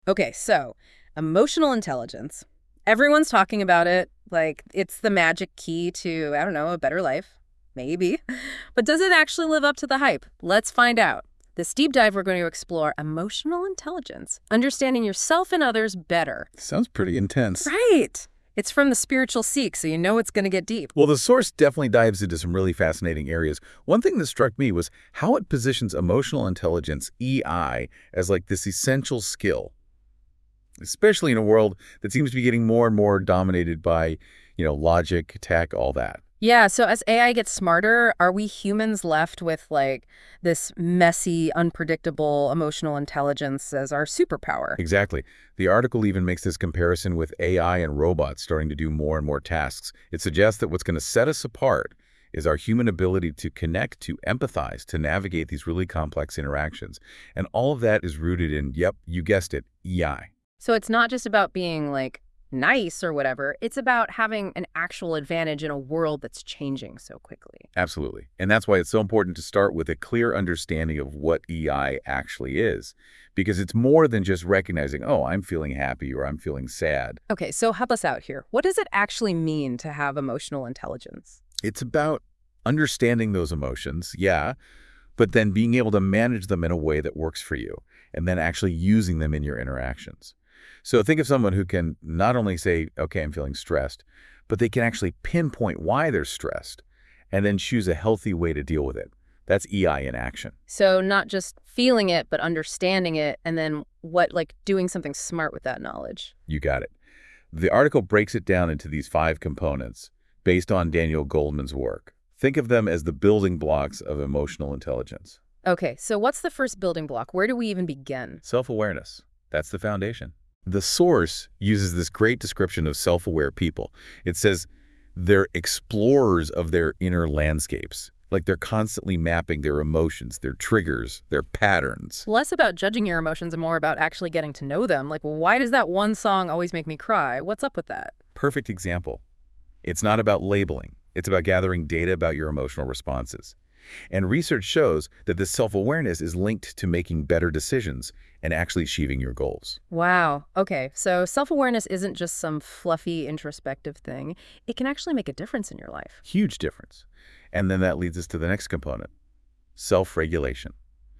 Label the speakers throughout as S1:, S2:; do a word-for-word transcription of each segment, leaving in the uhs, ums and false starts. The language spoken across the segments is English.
S1: Okay, so emotional intelligence. Everyone's talking about it like it's the magic key to, I don't know, a better life. Maybe. But does it actually live up to the hype? Let's find out. This deep dive, we're going to explore emotional intelligence, understanding yourself and others better.
S2: Sounds pretty intense.
S1: Right. It's from the Spiritual Seek, so you know it's going to get deep.
S2: Well, the source definitely dives into some really fascinating areas. One thing that struck me was how it positions emotional intelligence, E I, as like this essential skill, especially in a world that seems to be getting more and more dominated by, you know, logic, tech, all that.
S1: Yeah, so as A I gets smarter, are we humans left with, like, this messy, unpredictable emotional intelligence as our superpower?
S2: Exactly. The article even makes this comparison with A I and robots starting to do more and more tasks. It suggests that what's going to set us apart is our human ability to connect, to empathize, to navigate these really complex interactions. And all of that is rooted in, yep, you guessed it, E I.
S1: So it's not just about being, like, nice or whatever. It's about having an actual advantage in a world that's changing so quickly.
S2: Absolutely. And that's why it's so important to start with a clear understanding of what E I actually is, because it's more than just recognizing, oh, I'm feeling happy or I'm feeling sad.
S1: Okay, so help us out here. What does it actually mean to have emotional intelligence?
S2: It's about understanding those emotions, yeah, but then being able to manage them in a way that works for you, and then actually using them in your interactions. So think of someone who can not only say, okay, I'm feeling stressed, but they can actually pinpoint why they're stressed and then choose a healthy way to deal with it. That's E I in action.
S1: So not just feeling it, but understanding it, and then what, like doing something smart with that knowledge.
S2: You got it. The article breaks it down into these five components based on Daniel Goldman's work. Think of them as the building blocks of emotional intelligence.
S1: Okay, so what's the first building block? Where do we even begin?
S2: Self-awareness. That's the foundation. The source uses this great description of self-aware people. It says they're explorers of their inner landscapes, like they're constantly mapping their emotions, their triggers, their patterns.
S1: Less about judging your emotions and more about actually getting to know them. Like, why does that one song always make me cry? What's up with that?
S2: Perfect example. It's not about labeling. It's about gathering data about your emotional responses. And research shows that this self-awareness is linked to making better decisions and actually achieving your goals.
S1: Wow. Okay, so self-awareness isn't just some fluffy, introspective thing. It can actually make a difference in your life.
S2: Huge difference. And then that leads us to the next component, self-regulation.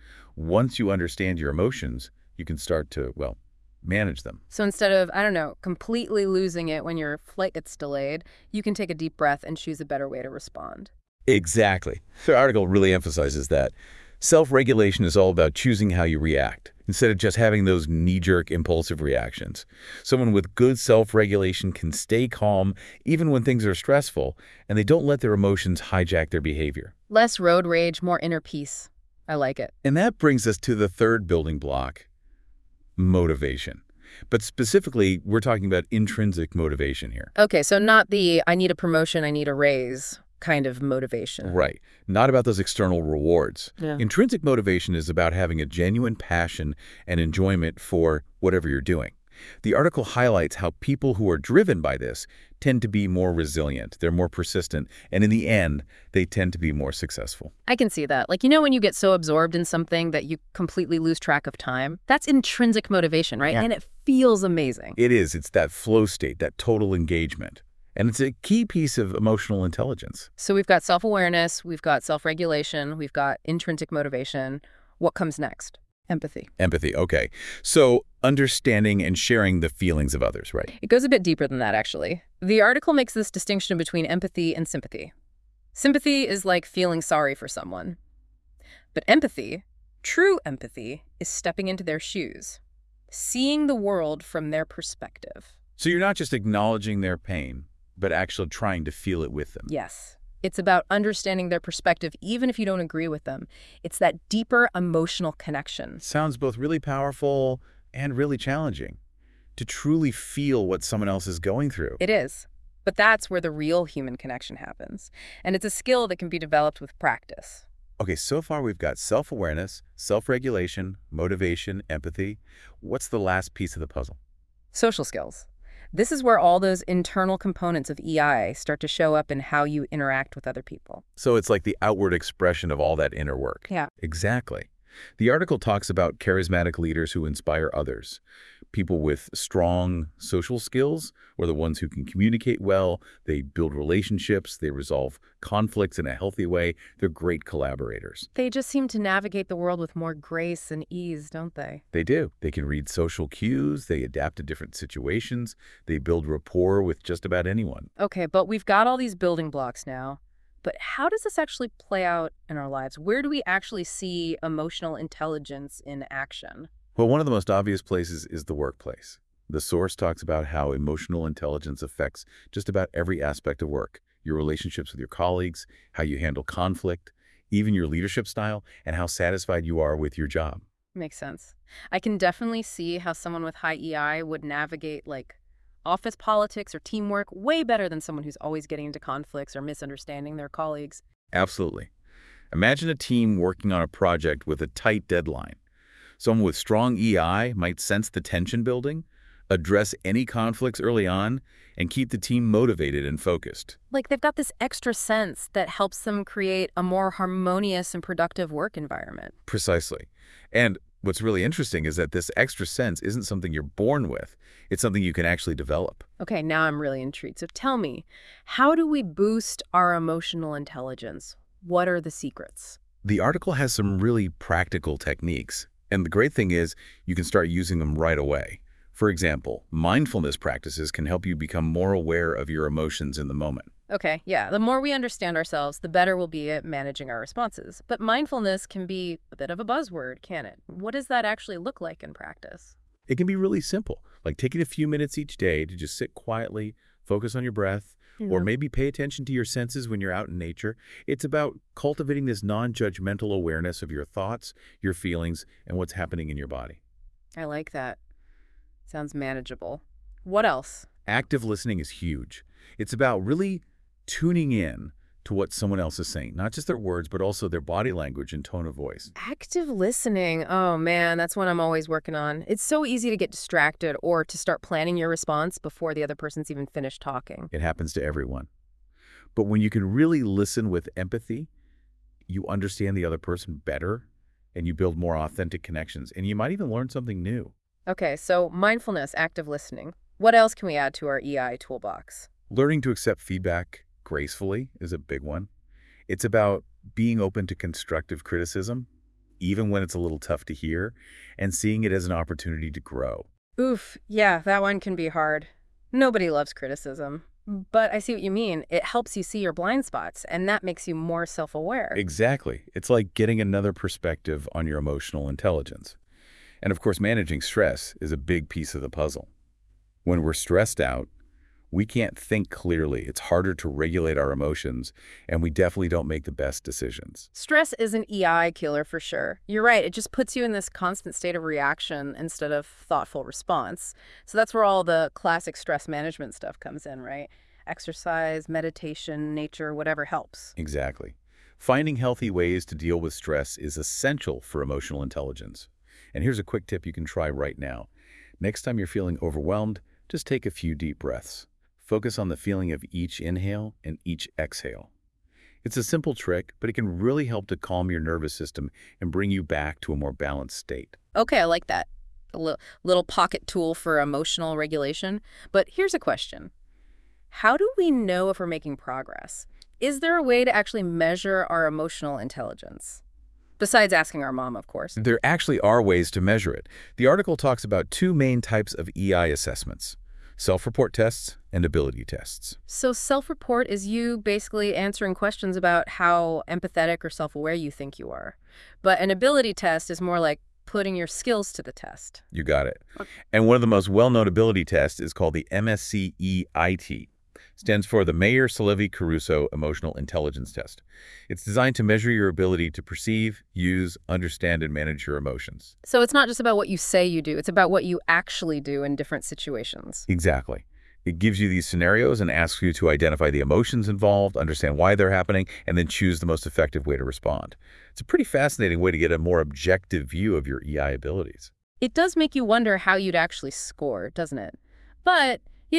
S2: Once you understand your emotions, you can start to, well, manage them.
S1: So instead of, I don't know, completely losing it when your flight gets delayed, you can take a deep breath and choose a better way to respond.
S2: Exactly. The article really emphasizes that. Self-regulation is all about choosing how you react, instead of just having those knee-jerk impulsive reactions. Someone with good self-regulation can stay calm even when things are stressful, and they don't let their emotions hijack their behavior.
S1: Less road rage, more inner peace. I like it.
S2: And that brings us to the third building block, motivation. But specifically, we're talking about intrinsic motivation here.
S1: Okay, so not the I need a promotion, I need a raise kind of motivation.
S2: Right. Not about those external rewards.
S1: Yeah.
S2: Intrinsic motivation is about having a genuine passion and enjoyment for whatever you're doing. The article highlights how people who are driven by this tend to be more resilient, they're more persistent, and in the end, they tend to be more successful.
S1: I can see that. Like, you know when you get so absorbed in something that you completely lose track of time? That's intrinsic motivation, right?
S2: Yeah.
S1: And it feels amazing.
S2: It is. It's that flow state, that total engagement. And it's a key piece of emotional intelligence.
S1: So we've got self-awareness, we've got self-regulation, we've got intrinsic motivation. What comes next? Empathy.
S2: Empathy, okay. So understanding and sharing the feelings of others, right?
S1: It goes a bit deeper than that, actually. The article makes this distinction between empathy and sympathy. Sympathy is like feeling sorry for someone. But empathy, true empathy, is stepping into their shoes, seeing the world from their perspective.
S2: So you're not just acknowledging their pain, but actually trying to feel it with them.
S1: Yes. It's about understanding their perspective, even if you don't agree with them. It's that deeper emotional connection.
S2: Sounds both really powerful and really challenging. To truly feel what someone else is going through.
S1: It is. But that's where the real human connection happens. And it's a skill that can be developed with practice.
S2: Okay, so far we've got self-awareness, self-regulation, motivation, empathy. What's the last piece of the puzzle?
S1: Social skills. This is where all those internal components of E I start to show up in how you interact with other people.
S2: So it's like the outward expression of all that inner work.
S1: Yeah.
S2: Exactly. The article talks about charismatic leaders who inspire others. People with strong social skills, or the ones who can communicate well, they build relationships, they resolve conflicts in a healthy way. They're great collaborators.
S1: They just seem to navigate the world with more grace and ease, don't they?
S2: They do. They can read social cues, they adapt to different situations, they build rapport with just about anyone.
S1: Okay, but we've got all these building blocks now. But how does this actually play out in our lives? Where do we actually see emotional intelligence in action?
S2: Well, one of the most obvious places is the workplace. The source talks about how emotional intelligence affects just about every aspect of work, your relationships with your colleagues, how you handle conflict, even your leadership style, and how satisfied you are with your job.
S1: Makes sense. I can definitely see how someone with high E I would navigate, like, office politics or teamwork way better than someone who's always getting into conflicts or misunderstanding their colleagues.
S2: Absolutely. Imagine a team working on a project with a tight deadline. Someone with strong E I might sense the tension building, address any conflicts early on, and keep the team motivated and focused.
S1: Like they've got this extra sense that helps them create a more harmonious and productive work environment.
S2: Precisely. And what's really interesting is that this extra sense isn't something you're born with. It's something you can actually develop.
S1: Okay, now I'm really intrigued. So tell me, how do we boost our emotional intelligence? What are the secrets?
S2: The article has some really practical techniques. And the great thing is you can start using them right away. For example, mindfulness practices can help you become more aware of your emotions in the moment.
S1: Okay, yeah, the more we understand ourselves, the better we'll be at managing our responses. But mindfulness can be a bit of a buzzword, can it? What does that actually look like in practice?
S2: It can be really simple, like taking a few minutes each day to just sit quietly, focus on your breath, or
S1: Yeah.
S2: maybe pay attention to your senses when you're out in nature. It's about cultivating this non-judgmental awareness of your thoughts, your feelings, and what's happening in your body.
S1: I like that. Sounds manageable. What else?
S2: Active listening is huge. It's about really tuning in to what someone else is saying, not just their words, but also their body language and tone of voice.
S1: Active listening. Oh man, that's what I'm always working on. It's so easy to get distracted or to start planning your response before the other person's even finished talking.
S2: It happens to everyone. But when you can really listen with empathy, you understand the other person better, and you build more authentic connections, and you might even learn something new.
S1: Okay, so mindfulness, active listening. What else can we add to our E I toolbox?
S2: Learning to accept feedback gracefully is a big one. It's about being open to constructive criticism, even when it's a little tough to hear, and seeing it as an opportunity to grow.
S1: Oof, yeah, that one can be hard. Nobody loves criticism. But I see what you mean. It helps you see your blind spots, and that makes you more self-aware.
S2: Exactly. It's like getting another perspective on your emotional intelligence. And of course, managing stress is a big piece of the puzzle. When we're stressed out, we can't think clearly. It's harder to regulate our emotions, and we definitely don't make the best decisions.
S1: Stress is an E I killer for sure. You're right. It just puts you in this constant state of reaction instead of thoughtful response. So that's where all the classic stress management stuff comes in, right? Exercise, meditation, nature, whatever helps.
S2: Exactly. Finding healthy ways to deal with stress is essential for emotional intelligence. And here's a quick tip you can try right now. Next time you're feeling overwhelmed, just take a few deep breaths. Focus on the feeling of each inhale and each exhale. It's a simple trick, but it can really help to calm your nervous system and bring you back to a more balanced state.
S1: Okay, I like that. A li- little pocket tool for emotional regulation. But here's a question. How do we know if we're making progress? Is there a way to actually measure our emotional intelligence? Besides asking our mom, of course.
S2: There actually are ways to measure it. The article talks about two main types of E I assessments: self-report tests and ability tests.
S1: So self-report is you basically answering questions about how empathetic or self-aware you think you are. But an ability test is more like putting your skills to the test.
S2: You got it. And one of the most well-known ability tests is called the M S C E I T. Stands for the Mayer-Salevi-Caruso Emotional Intelligence Test. It's designed to measure your ability to perceive, use, understand, and manage your emotions.
S1: So it's not just about what you say you do, it's about what you actually do in different situations.
S2: Exactly. It gives you these scenarios and asks you to identify the emotions involved, understand why they're happening, and then choose the most effective way to respond. It's a pretty fascinating way to get a more objective view of your E I abilities.
S1: It does make you wonder how you'd actually score, doesn't it? But, you know,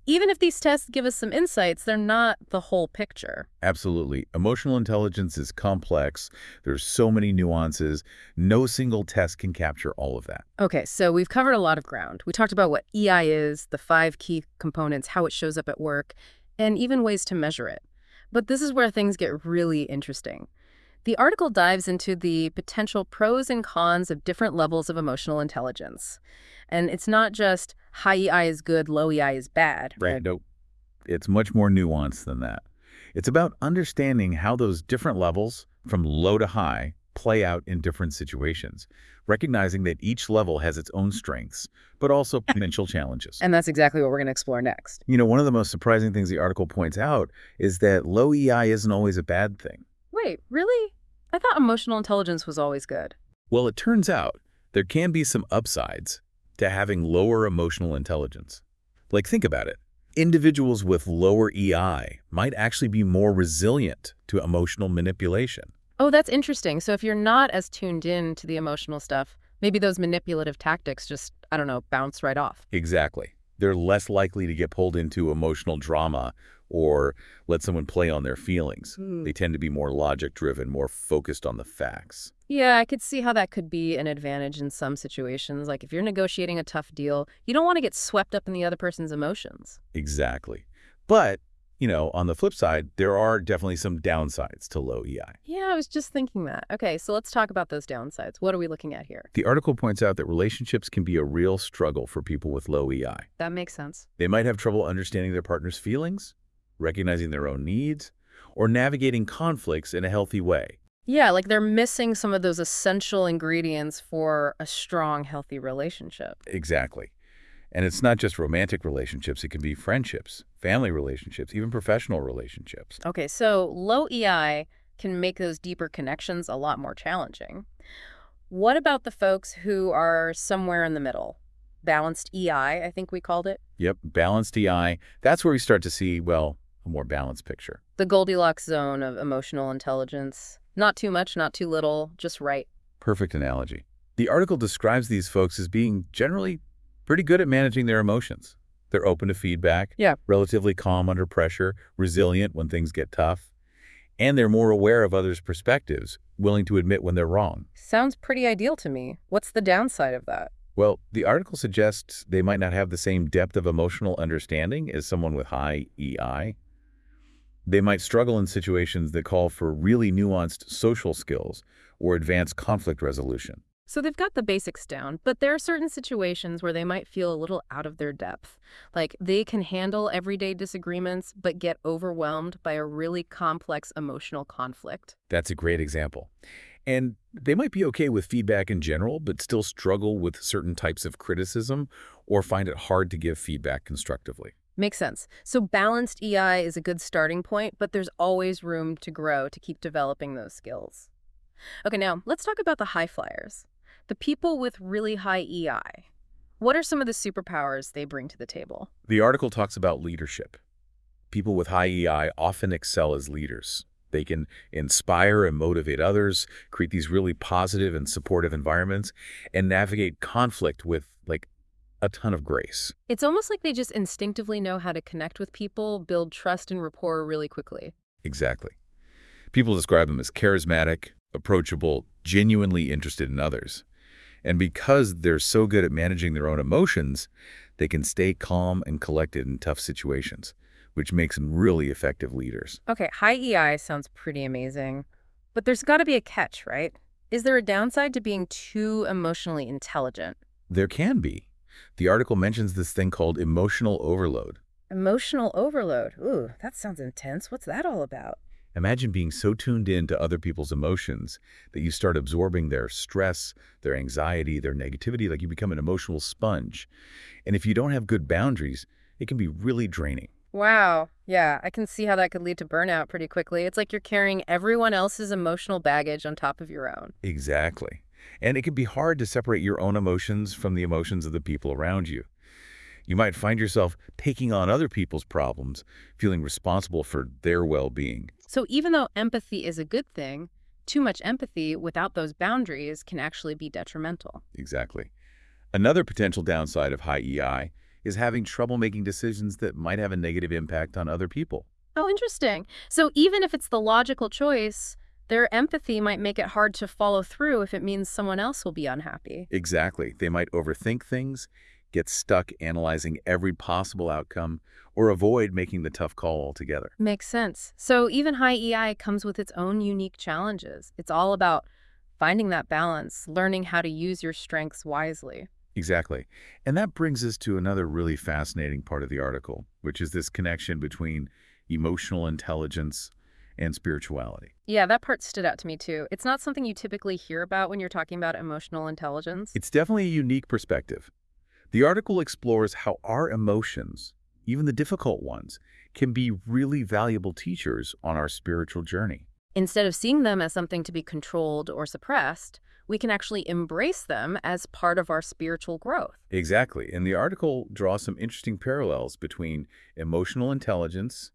S1: even if these tests give us some insights, they're not the whole picture.
S2: Absolutely. Emotional intelligence is complex. There's so many nuances. No single test can capture all of that.
S1: Okay, so we've covered a lot of ground. We talked about what E I is, the five key components, how it shows up at work, and even ways to measure it. But this is where things get really interesting. The article dives into the potential pros and cons of different levels of emotional intelligence. And it's not just high E I is good, low E I is bad.
S2: Right. Nope. It's much more nuanced than that. It's about understanding how those different levels, from low to high, play out in different situations, recognizing that each level has its own strengths, but also potential challenges.
S1: And that's exactly what we're going to explore next.
S2: You know, one of the most surprising things the article points out is that low E I isn't always a bad thing.
S1: Wait, really? I thought emotional intelligence was always good.
S2: Well, it turns out there can be some upsides to having lower emotional intelligence. Like, think about it. Individuals with lower E I might actually be more resilient to emotional manipulation.
S1: Oh, that's interesting. So if you're not as tuned in to the emotional stuff, maybe those manipulative tactics just, I don't know, bounce right off.
S2: Exactly. They're less likely to get pulled into emotional drama or let someone play on their feelings.
S1: Mm.
S2: They tend to be more logic-driven, more focused on the facts.
S1: Yeah, I could see how that could be an advantage in some situations. Like if you're negotiating a tough deal, you don't want to get swept up in the other person's emotions.
S2: Exactly. But, you know, on the flip side, there are definitely some downsides to low E I.
S1: Yeah, I was just thinking that. Okay, so let's talk about those downsides. What are we looking at here?
S2: The article points out that relationships can be a real struggle for people with low E I.
S1: That makes sense.
S2: They might have trouble understanding their partner's feelings, recognizing their own needs, or navigating conflicts in a healthy way.
S1: Yeah, like they're missing some of those essential ingredients for a strong, healthy relationship.
S2: Exactly. And it's not just romantic relationships. It can be friendships, family relationships, even professional relationships.
S1: Okay, so low E I can make those deeper connections a lot more challenging. What about the folks who are somewhere in the middle? Balanced E I, I think we called it.
S2: Yep, balanced E I. That's where we start to see, well, a more balanced picture.
S1: The Goldilocks zone of emotional intelligence. Not too much, not too little, just right.
S2: Perfect analogy. The article describes these folks as being generally pretty good at managing their emotions. They're open to feedback,
S1: Yeah.
S2: relatively calm under pressure, resilient when things get tough, and they're more aware of others' perspectives, willing to admit when they're wrong.
S1: Sounds pretty ideal to me. What's the downside of that?
S2: Well, the article suggests they might not have the same depth of emotional understanding as someone with high E I. They might struggle in situations that call for really nuanced social skills or advanced conflict resolution.
S1: So they've got the basics down, but there are certain situations where they might feel a little out of their depth. Like they can handle everyday disagreements, but get overwhelmed by a really complex emotional conflict.
S2: That's a great example. And they might be okay with feedback in general, but still struggle with certain types of criticism or find it hard to give feedback constructively.
S1: Makes sense. So balanced E I is a good starting point, but there's always room to grow to keep developing those skills. Okay, now let's talk about the high flyers. The people with really high E I. What are some of the superpowers they bring to the table?
S2: The article talks about leadership. People with high E I often excel as leaders. They can inspire and motivate others, create these really positive and supportive environments, and navigate conflict with, like, a ton of grace.
S1: It's almost like they just instinctively know how to connect with people, build trust and rapport really quickly.
S2: Exactly. People describe them as charismatic, approachable, genuinely interested in others. And because they're so good at managing their own emotions, they can stay calm and collected in tough situations, which makes them really effective leaders.
S1: Okay, high E I sounds pretty amazing, but there's got to be a catch, right? Is there a downside to being too emotionally intelligent?
S2: There can be. The article mentions this thing called emotional overload.
S1: Emotional overload. Ooh, that sounds intense. What's that all about?
S2: Imagine being so tuned in to other people's emotions that you start absorbing their stress, their anxiety, their negativity, like you become an emotional sponge. And if you don't have good boundaries, it can be really draining.
S1: Wow. Yeah, I can see how that could lead to burnout pretty quickly. It's like you're carrying everyone else's emotional baggage on top of your own.
S2: Exactly. And it can be hard to separate your own emotions from the emotions of the people around you. You might find yourself taking on other people's problems, feeling responsible for their well-being.
S1: So even though empathy is a good thing, too much empathy without those boundaries can actually be detrimental.
S2: Exactly. Another potential downside of high E I is having trouble making decisions that might have a negative impact on other people.
S1: Oh, interesting. So even if it's the logical choice, their empathy might make it hard to follow through if it means someone else will be unhappy.
S2: Exactly. They might overthink things, get stuck analyzing every possible outcome, or avoid making the tough call altogether.
S1: Makes sense. So even high E I comes with its own unique challenges. It's all about finding that balance, learning how to use your strengths wisely.
S2: Exactly. And that brings us to another really fascinating part of the article, which is this connection between emotional intelligence and spirituality.
S1: Yeah, that part stood out to me too. It's not something you typically hear about when you're talking about emotional intelligence.
S2: It's definitely a unique perspective. The article explores how our emotions, even the difficult ones, can be really valuable teachers on our spiritual journey.
S1: Instead of seeing them as something to be controlled or suppressed, we can actually embrace them as part of our spiritual growth.
S2: Exactly. And the article draws some interesting parallels between emotional intelligence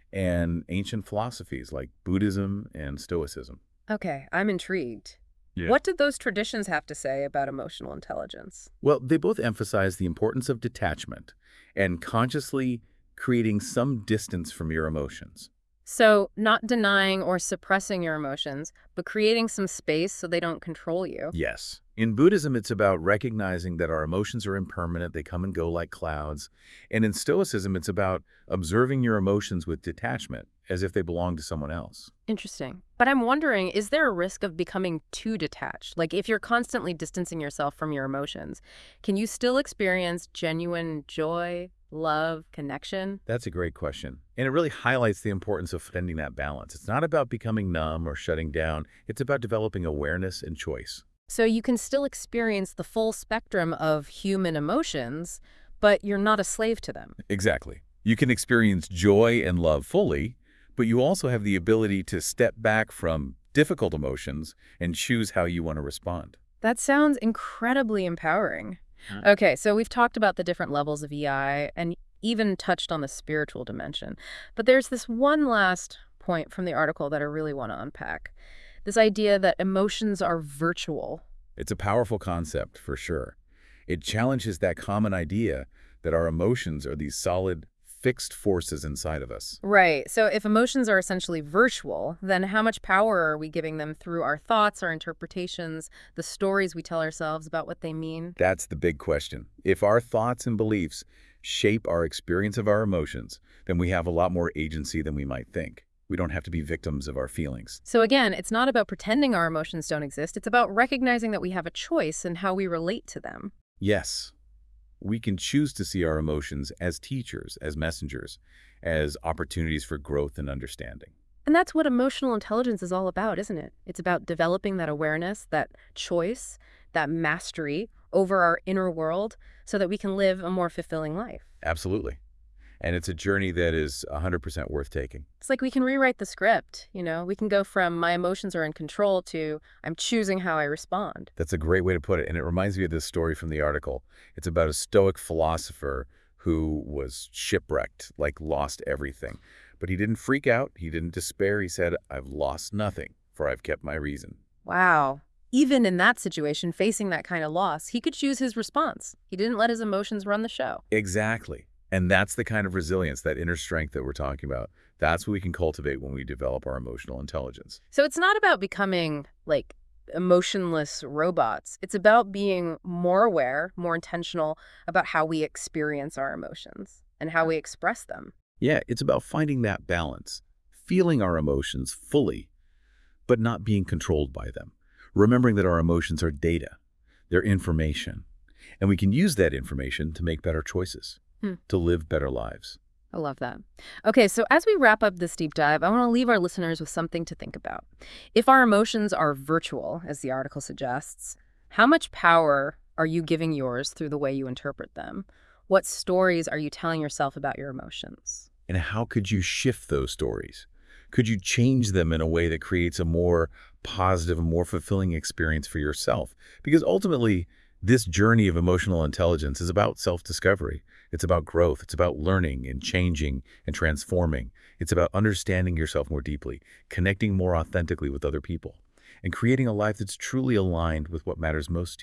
S2: and ancient philosophies like Buddhism and Stoicism.
S1: Okay, I'm intrigued.
S2: Yeah.
S1: What did those traditions have to say about emotional intelligence?
S2: Well, they both emphasize the importance of detachment and consciously creating some distance from your emotions.
S1: So, not denying or suppressing your emotions, but creating some space so they don't control you.
S2: Yes. In Buddhism, it's about recognizing that our emotions are impermanent, they come and go like clouds. And in Stoicism, it's about observing your emotions with detachment, as if they belong to someone else.
S1: Interesting. But I'm wondering, is there a risk of becoming too detached? Like, if you're constantly distancing yourself from your emotions, can you still experience genuine joy, love, connection?
S2: That's a great question. And it really highlights the importance of finding that balance. It's not about becoming numb or shutting down. It's about developing awareness and choice.
S1: So you can still experience the full spectrum of human emotions, but you're not a slave to them.
S2: Exactly. You can experience joy and love fully, but you also have the ability to step back from difficult emotions and choose how you want to respond.
S1: That sounds incredibly empowering. Okay, so we've talked about the different levels of E I and even touched on the spiritual dimension. But there's this one last point from the article that I really want to unpack. This idea that emotions are virtual.
S2: It's a powerful concept, for sure. It challenges that common idea that our emotions are these solid, fixed forces inside of us.
S1: Right. So if emotions are essentially virtual, then how much power are we giving them through our thoughts, our interpretations, the stories we tell ourselves about what they mean?
S2: That's the big question. If our thoughts and beliefs shape our experience of our emotions, then we have a lot more agency than we might think. We don't have to be victims of our feelings.
S1: So again, it's not about pretending our emotions don't exist. It's about recognizing that we have a choice in how we relate to them.
S2: Yes, we can choose to see our emotions as teachers, as messengers, as opportunities for growth and understanding.
S1: And that's what emotional intelligence is all about, isn't it? It's about developing that awareness, that choice, that mastery over our inner world so that we can live a more fulfilling life.
S2: Absolutely. And it's a journey that is one hundred percent worth taking.
S1: It's like we can rewrite the script, you know? We can go from my emotions are in control to I'm choosing how I respond.
S2: That's a great way to put it. And it reminds me of this story from the article. It's about a Stoic philosopher who was shipwrecked, like lost everything. But he didn't freak out. He didn't despair. He said, I've lost nothing, for I've kept my reason.
S1: Wow. Even in that situation, facing that kind of loss, he could choose his response. He didn't let his emotions run the show.
S2: Exactly. And that's the kind of resilience, that inner strength that we're talking about. That's what we can cultivate when we develop our emotional intelligence.
S1: So it's not about becoming, like, emotionless robots. It's about being more aware, more intentional about how we experience our emotions and how we express them.
S2: Yeah, it's about finding that balance, feeling our emotions fully, but not being controlled by them. Remembering that our emotions are data, they're information, and we can use that information to make better choices. Hmm. To live better lives.
S1: I love that. Okay, so as we wrap up this deep dive, I want to leave our listeners with something to think about. If our emotions are virtual, as the article suggests, how much power are you giving yours through the way you interpret them? What stories are you telling yourself about your emotions?
S2: And how could you shift those stories? Could you change them in a way that creates a more positive and more fulfilling experience for yourself? Because ultimately, this journey of emotional intelligence is about self-discovery. It's about growth. It's about learning and changing and transforming. It's about understanding yourself more deeply, connecting more authentically with other people, and creating a life that's truly aligned with what matters most to you.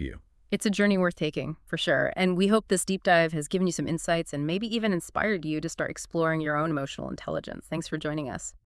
S1: It's a journey worth taking, for sure. And we hope this deep dive has given you some insights and maybe even inspired you to start exploring your own emotional intelligence. Thanks for joining us.